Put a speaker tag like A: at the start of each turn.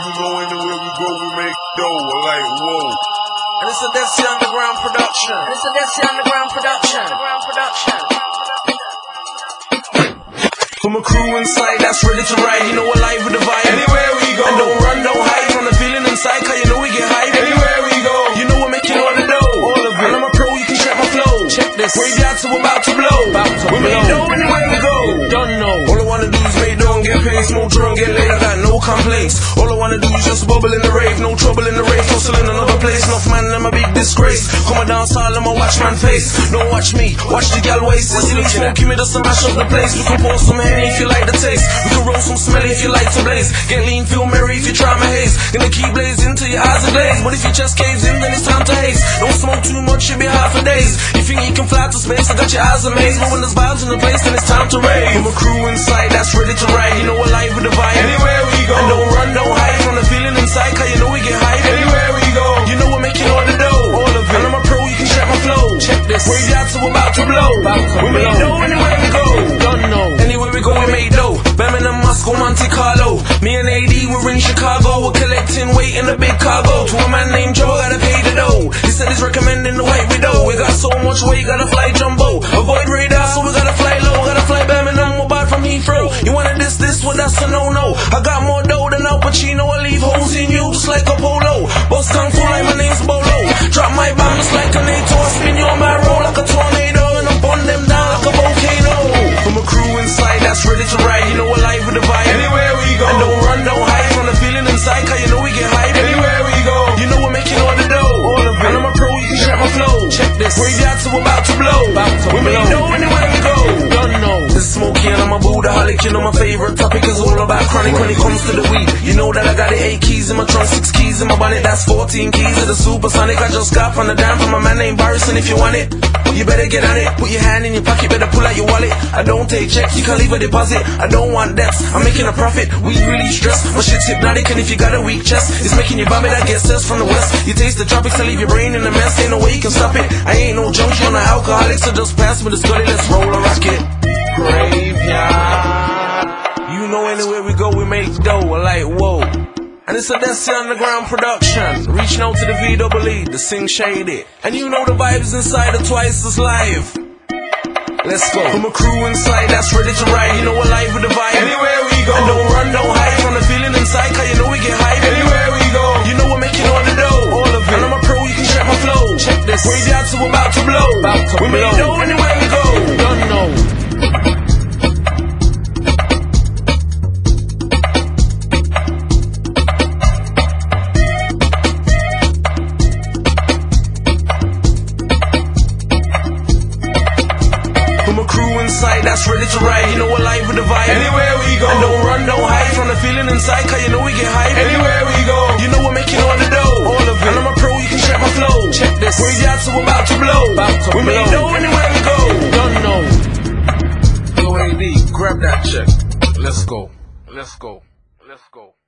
A: You know anywhere we go, we make dough. Like, whoa.
B: And it's a Desi Underground production. From a crew inside that's ready to ride, you know we're live with the vibe.
A: Anywhere we go.
B: And don't run, don't hide from the feeling inside, cause you know we get hype.
A: Anywhere we go.
B: You know we're making all the dough.
A: All of it.
B: And I'm a pro, you can check my flow.
A: Check this.
B: Graveyard, so we're about to blow. We make dough anywhere we go.
A: Don't know.
B: All I wanna do is make dough and get paid, smoke drunk, get laid, I got no complaints. All I wanna do is just bubble in the rave, no trouble in the rave, hustle in another place. Enough man, I'm a big disgrace. Come and dance all, I'm a watch man face. Don't watch me, watch the gal waist. See me smoking me just to mash up the place. We can pour some Henny if you like the taste. We can roll some smelly if you like to blaze. Get lean, feel merry if you try my haze. Gonna keep blazing till your eyes are glazed. But if your chest caves in, then it's time to haze. Don't smoke too much, you'll be high for days. You think you can fly to space, I got your eyes amazed. But when there's vibes in the place, then it's time to rave. From a crew inside that's ready to ride, you know we're live with the vibe.
A: Anywhere we go.
B: And don't run, don't hide from the feeling inside, cause you know we get hype.
A: Anywhere we go.
B: You know we're making all the dough.
A: All of it.
B: And I'm a pro, you can check my flow.
A: Check this.
B: Graveyard, so we're about to blow. We make dough anywhere we go.
A: Don't know.
B: Anywhere we go, we make dough. Birmingham, Moscow, Monte Carlo. Me and AD, we're in Chicago. We're collecting weight in a big cargo. To a man named Joe, gotta pay the dough. He said he's recommending the white widow. We got so much weight, gotta fly jumbo. Avoid radar, so we gotta fly low. Gotta fly Birmingham, we're bad from Heathrow. You wanted this, well that's a no-no. I got more dough than Al Pacino. I leave holes in you just like a polo. Bust kung fu like my name's Bolo. Drop my bomb just like a NATO. I spin you on my roll like a tornado. And I burn them down like a volcano. From a crew inside that's ready to ride, you know we're live with the vibe.
A: Anywhere we go.
B: And don't run, don't hide from the feeling inside, cause you know we get hype.
A: Anywhere we go.
B: You know we're making all the dough.
A: All of it.
B: And I'm a pro, you can check my flow.
A: Check this.
B: Graveyard, so we're about to blow. We make dough anywhere we go.
A: Don't know.
B: This is Smokey and I'm a Buddhaholic. You know my favorite topic is all about chronic when it comes to the weed. You know that I got the 8 keys in my trunk, 6 keys in my bonnet. That's 14 keys of the supersonic. I just got from the dam from a man named Barrison. If you want it, you better get on it. Put your hand in your pocket, better pull out your wallet. I don't take checks, you can leave a deposit. I don't want debts, I'm making a profit. We really stress, my shit's hypnotic. And if you got a weak chest, it's making you vomit. I get cells from the west. You taste the tropics, I leave your brain in a mess. Ain't no way you can stop it. I ain't no junkie on the alcoholic, so just pass me the scully, let's roll a rocket. Graveyard. You know anywhere we go, we make dough. We're like, whoa. And it's a Desi Underground production. Reaching out to the VEE, the Sing Shady. And you know the vibes inside of Twice is live. Let's go. From a crew inside that's ready to ride, you know we're live with the vibe.
A: Anywhere we go.
B: And don't run, don't hide from the feeling inside, cause you know we get hype.
A: Anywhere we go.
B: You know we're making all the dough.
A: All of it.
B: And I'm a pro, you can check my flow.
A: Check this.
B: Graveyard, so we're about to blow. We make dough anywhere we go.
A: Don't know.
B: From a crew inside that's ready to ride, you know we're live with the vibe.
A: Anywhere we go.
B: And don't run, don't hide from the feeling inside, cause you know we get hype.
A: Anywhere we go.
B: You know we're making all the dough.
A: All of it.
B: And I'm a pro, you can check my flow.
A: Check this.
B: Graveyard, so we're about to blow. We make dough anywhere we go.
A: Don't know.
B: Yo, AD, grab that check. Let's go. Let's go. Let's go.